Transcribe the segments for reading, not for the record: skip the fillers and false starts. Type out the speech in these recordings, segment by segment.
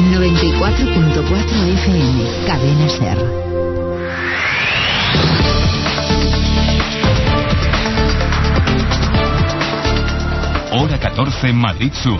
94.4 FM, Cadena SER. Hora 14, Madrid Sur.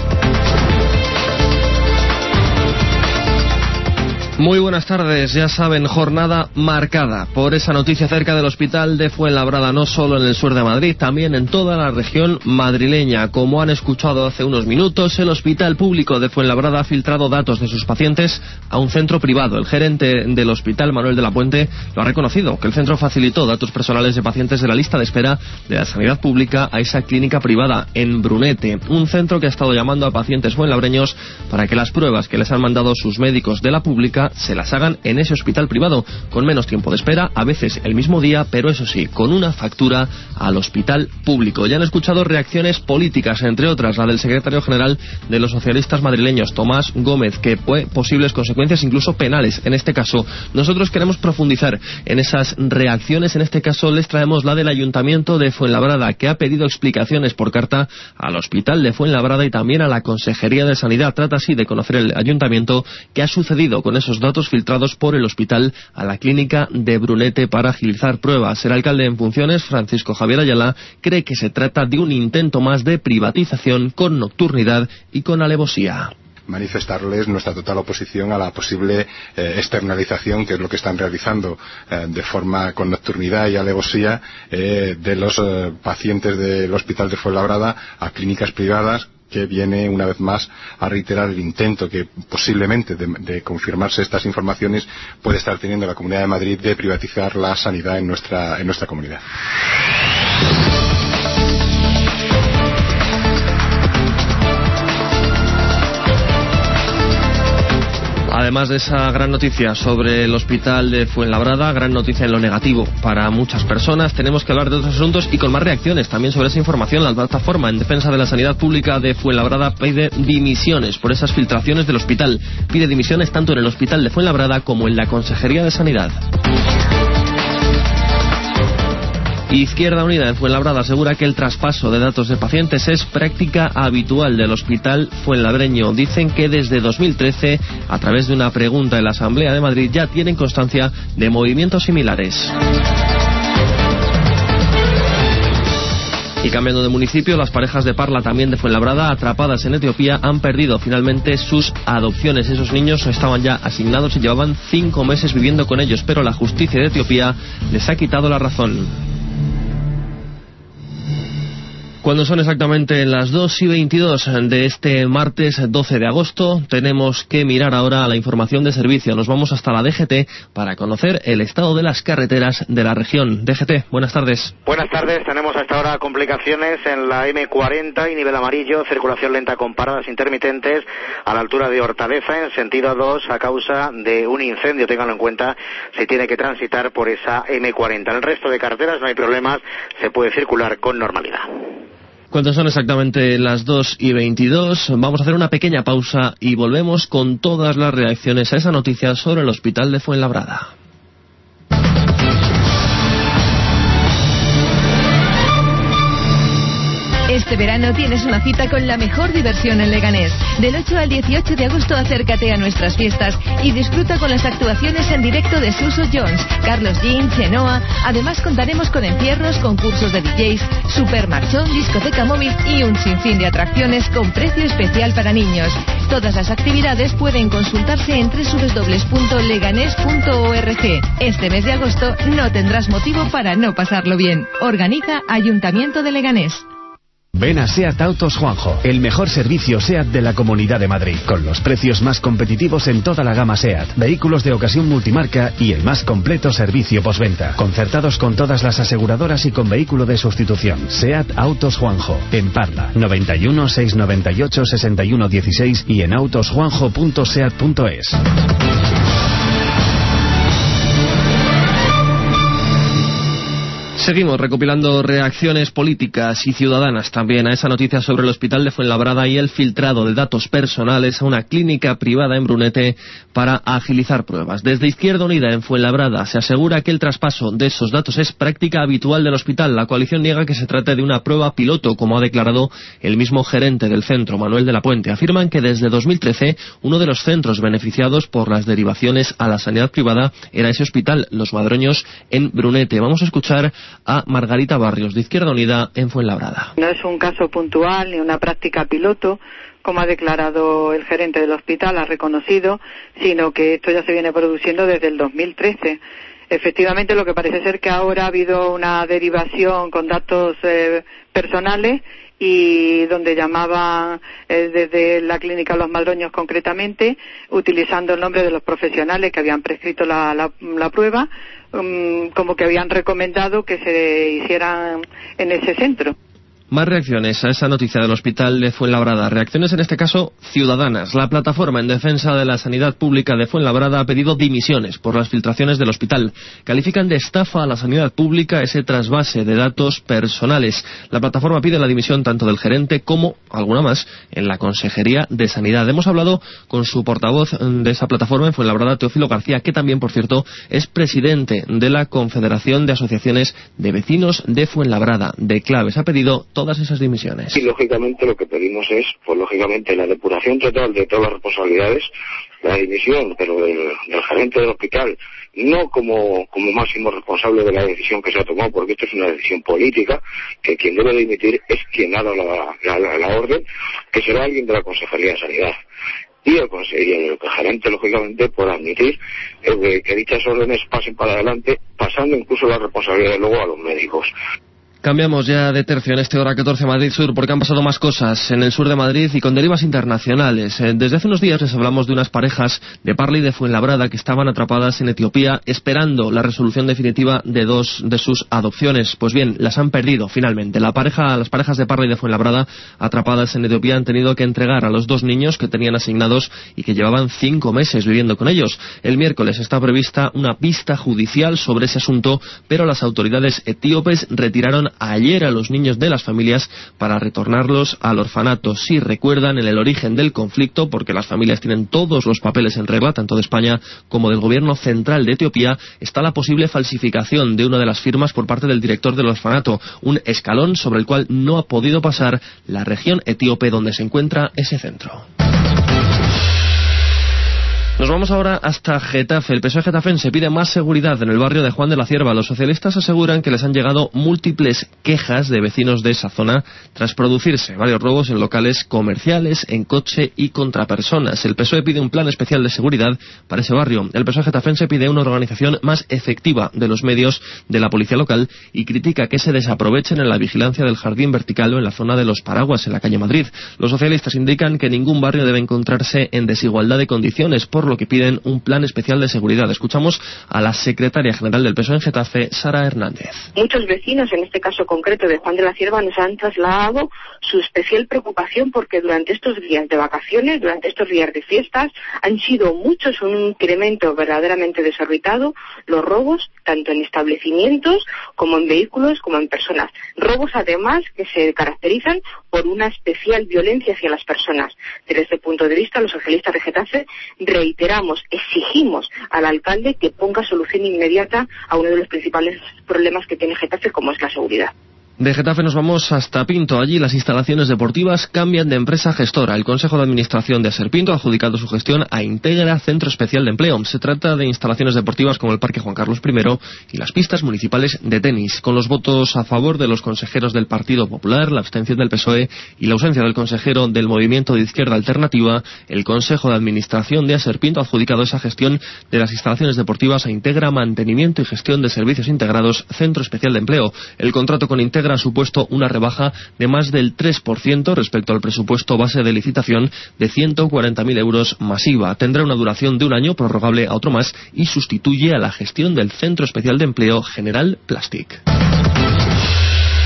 Muy buenas tardes, ya saben, jornada marcada por esa noticia acerca del hospital de Fuenlabrada, no solo en el sur de Madrid, también en toda la región madrileña. Como han escuchado hace unos minutos, el Hospital Público de Fuenlabrada ha filtrado datos de sus pacientes a un centro privado. El gerente del hospital, Manuel de la Puente, lo ha reconocido, que el centro facilitó datos personales de pacientes de la lista de espera de la sanidad pública a esa clínica privada en Brunete, un centro que ha estado llamando a pacientes fuenlabreños para que las pruebas que les han mandado sus médicos de la pública se las hagan en ese hospital privado, con menos tiempo de espera, a veces el mismo día, pero eso sí, con una factura al hospital público. Ya han escuchado reacciones políticas, entre otras la del secretario general de los socialistas madrileños, Tomás Gómez, que fue posibles consecuencias incluso penales en este caso. Nosotros queremos profundizar en esas reacciones. En este caso les traemos la del Ayuntamiento de Fuenlabrada, que ha pedido explicaciones por carta al Hospital de Fuenlabrada y también a la Consejería de Sanidad. Trata así de conocer el Ayuntamiento qué ha sucedido con esos datos filtrados por el hospital a la clínica de Brunete para agilizar pruebas. El alcalde en funciones, Francisco Javier Ayala, cree que se trata de un intento más de privatización con nocturnidad y con alevosía. Manifestarles nuestra total oposición a la posible externalización, que es lo que están realizando de forma con nocturnidad y alevosía de los pacientes del Hospital de Fuenlabrada a clínicas privadas, que viene una vez más a reiterar el intento que posiblemente de confirmarse estas informaciones puede estar teniendo la Comunidad de Madrid de privatizar la sanidad en nuestra comunidad. Además de esa gran noticia sobre el hospital de Fuenlabrada, gran noticia en lo negativo para muchas personas, tenemos que hablar de otros asuntos y con más reacciones también sobre esa información. La plataforma en defensa de la sanidad pública de Fuenlabrada pide dimisiones por esas filtraciones del hospital. Pide dimisiones tanto en el hospital de Fuenlabrada como en la Consejería de Sanidad. Izquierda Unida en Fuenlabrada asegura que el traspaso de datos de pacientes es práctica habitual del hospital fuenlabreño. Dicen que desde 2013, a través de una pregunta en la Asamblea de Madrid, ya tienen constancia de movimientos similares. Y cambiando de municipio, las parejas de Parla, también de Fuenlabrada, atrapadas en Etiopía, han perdido finalmente sus adopciones. Esos niños estaban ya asignados y llevaban 5 meses viviendo con ellos, pero la justicia de Etiopía les ha quitado la razón. Cuando son exactamente las 2:22 de este martes 12 de agosto, tenemos que mirar ahora a la información de servicio. Nos vamos hasta la DGT para conocer el estado de las carreteras de la región. DGT, buenas tardes. Buenas tardes, tenemos hasta ahora complicaciones en la M40 y nivel amarillo, circulación lenta con paradas intermitentes a la altura de Hortaleza en sentido 2 a causa de un incendio. Ténganlo en cuenta, se tiene que transitar por esa M40. En el resto de carreteras no hay problemas, se puede circular con normalidad. Cuando son exactamente las 2:22, vamos a hacer una pequeña pausa y volvemos con todas las reacciones a esa noticia sobre el hospital de Fuenlabrada. Este verano tienes una cita con la mejor diversión en Leganés. Del 8 al 18 de agosto acércate a nuestras fiestas y disfruta con las actuaciones en directo de Suso Jones, Carlos Jean, Chenoa. Además contaremos con encierros, concursos de DJs, supermarchón, discoteca móvil y un sinfín de atracciones con precio especial para niños. Todas las actividades pueden consultarse en www.leganes.org. Este mes de agosto no tendrás motivo para no pasarlo bien. Organiza Ayuntamiento de Leganés. Ven a SEAT Autos Juanjo, el mejor servicio SEAT de la Comunidad de Madrid, con los precios más competitivos en toda la gama SEAT, vehículos de ocasión multimarca y el más completo servicio postventa, concertados con todas las aseguradoras y con vehículo de sustitución. SEAT Autos Juanjo, en Parla, 91 698 61 16 y en autosjuanjo.seat.es. Seguimos recopilando reacciones políticas y ciudadanas también a esa noticia sobre el hospital de Fuenlabrada y el filtrado de datos personales a una clínica privada en Brunete para agilizar pruebas. Desde Izquierda Unida en Fuenlabrada se asegura que el traspaso de esos datos es práctica habitual del hospital. La coalición niega que se trate de una prueba piloto, como ha declarado el mismo gerente del centro, Manuel de la Puente. Afirman que desde 2013 uno de los centros beneficiados por las derivaciones a la sanidad privada era ese hospital, Los Madroños, en Brunete. Vamos a escuchar a Margarita Barrios, de Izquierda Unida en Fuenlabrada. No es un caso puntual ni una práctica piloto, como ha declarado el gerente del hospital, ha reconocido, sino que esto ya se viene produciendo desde el 2013. Efectivamente, lo que parece ser que ahora ha habido una derivación con datos personales y donde llamaban desde la clínica Los Madroños concretamente, utilizando el nombre de los profesionales que habían prescrito la prueba, como que habían recomendado que se hicieran en ese centro. Más reacciones a esa noticia del hospital de Fuenlabrada. Reacciones en este caso ciudadanas. La plataforma en defensa de la sanidad pública de Fuenlabrada ha pedido dimisiones por las filtraciones del hospital. Califican de estafa a la sanidad pública ese trasvase de datos personales. La plataforma pide la dimisión tanto del gerente como alguna más en la Consejería de Sanidad. Hemos hablado con su portavoz de esa plataforma en Fuenlabrada, Teófilo García, que también, por cierto, es presidente de la Confederación de Asociaciones de Vecinos de Fuenlabrada, de Claves. Ha pedido todas esas dimisiones. Y lógicamente lo que pedimos es, pues lógicamente, la depuración total de todas las responsabilidades, la dimisión, pero del gerente del hospital, no como máximo responsable de la decisión que se ha tomado, porque esto es una decisión política, que quien debe dimitir es quien ha dado la orden, que será alguien de la Consejería de Sanidad. Y el gerente, lógicamente, puede admitir que dichas órdenes pasen para adelante, pasando incluso la responsabilidad luego a los médicos. Cambiamos ya de tercio en este Hora 14 Madrid Sur, porque han pasado más cosas en el sur de Madrid y con derivas internacionales. Desde hace unos días les hablamos de unas parejas de Parla y de Fuenlabrada que estaban atrapadas en Etiopía esperando la resolución definitiva de dos de sus adopciones. Pues bien, las han perdido finalmente. Las parejas de Parla y de Fuenlabrada atrapadas en Etiopía han tenido que entregar a los dos niños que tenían asignados y que llevaban 5 meses viviendo con ellos. El miércoles está prevista una vista judicial sobre ese asunto, pero las autoridades etíopes retiraron ayer a los niños de las familias para retornarlos al orfanato. Si recuerdan, en el origen del conflicto, porque las familias tienen todos los papeles en regla, tanto de España como del gobierno central de Etiopía, está la posible falsificación de una de las firmas por parte del director del orfanato, un escalón sobre el cual no ha podido pasar la región etíope donde se encuentra ese centro. Nos vamos ahora hasta Getafe. El PSOE getafense pide más seguridad en el barrio de Juan de la Cierva. Los socialistas aseguran que les han llegado múltiples quejas de vecinos de esa zona tras producirse varios robos en locales comerciales, en coche y contra personas. El PSOE pide un plan especial de seguridad para ese barrio. El PSOE getafense pide una organización más efectiva de los medios de la policía local y critica que se desaprovechen en la vigilancia del jardín vertical o en la zona de los Paraguas, en la calle Madrid. Los socialistas indican que ningún barrio debe encontrarse en desigualdad de condiciones, por lo que piden un plan especial de seguridad. Escuchamos a la secretaria general del PSOE en Getafe, Sara Hernández. Muchos vecinos, en este caso concreto de Juan de la Cierva, nos han trasladado su especial preocupación porque durante estos días de vacaciones, durante estos días de fiestas, han sido muchos, un incremento verdaderamente desorbitado, los robos, tanto en establecimientos como en vehículos, como en personas. Robos, además, que se caracterizan por una especial violencia hacia las personas. Desde este punto de vista, los socialistas de Getafe exigimos al alcalde que ponga solución inmediata a uno de los principales problemas que tiene Getafe, como es la seguridad. De Getafe nos vamos hasta Pinto. Allí las instalaciones deportivas cambian de empresa gestora. El Consejo de Administración de Aserpinto ha adjudicado su gestión a Integra Centro Especial de Empleo. Se trata de instalaciones deportivas como el Parque Juan Carlos I y las pistas municipales de tenis. Con los votos a favor de los consejeros del Partido Popular, la abstención del PSOE y la ausencia del consejero del Movimiento de Izquierda Alternativa, el Consejo de Administración de Aserpinto ha adjudicado esa gestión de las instalaciones deportivas a Integra Mantenimiento y Gestión de Servicios Integrados Centro Especial de Empleo. El contrato con Integra ha supuesto una rebaja de más del 3% respecto al presupuesto base de licitación de 140.000 euros masiva. Tendrá una duración de un año, prorrogable a otro más, y sustituye a la gestión del Centro Especial de Empleo General Plastic.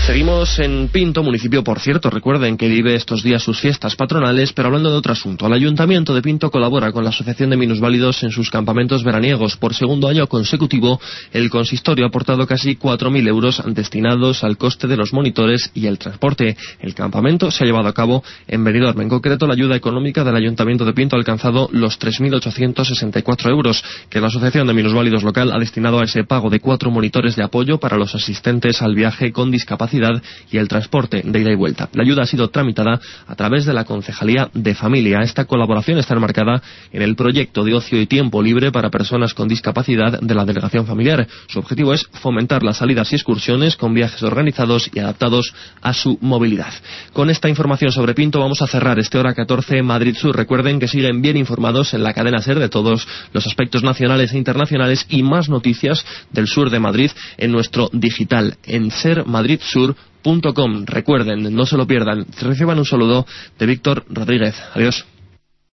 Seguimos en Pinto, municipio, por cierto, recuerden que vive estos días sus fiestas patronales, pero hablando de otro asunto. El Ayuntamiento de Pinto colabora con la Asociación de Minusválidos en sus campamentos veraniegos. Por segundo año consecutivo, el consistorio ha aportado casi 4.000 euros destinados al coste de los monitores y el transporte. El campamento se ha llevado a cabo en Benidorm. En concreto, la ayuda económica del Ayuntamiento de Pinto ha alcanzado los 3.864 euros que la Asociación de Minusválidos local ha destinado a ese pago de 4 monitores de apoyo para los asistentes al viaje con discapacidad y el transporte de ida y vuelta. La ayuda ha sido tramitada a través de la Concejalía de Familia. Esta colaboración está enmarcada en el proyecto de ocio y tiempo libre para personas con discapacidad de la Delegación Familiar. Su objetivo es fomentar las salidas y excursiones con viajes organizados y adaptados a su movilidad. Con esta información sobre Pinto vamos a cerrar este Hora 14 Madrid Sur. Recuerden que siguen bien informados en la cadena SER de todos los aspectos nacionales e internacionales y más noticias del sur de Madrid en nuestro digital en sermadridsur.com. Recuerden, no se lo pierdan. Reciban un saludo de Víctor Rodríguez. Adiós.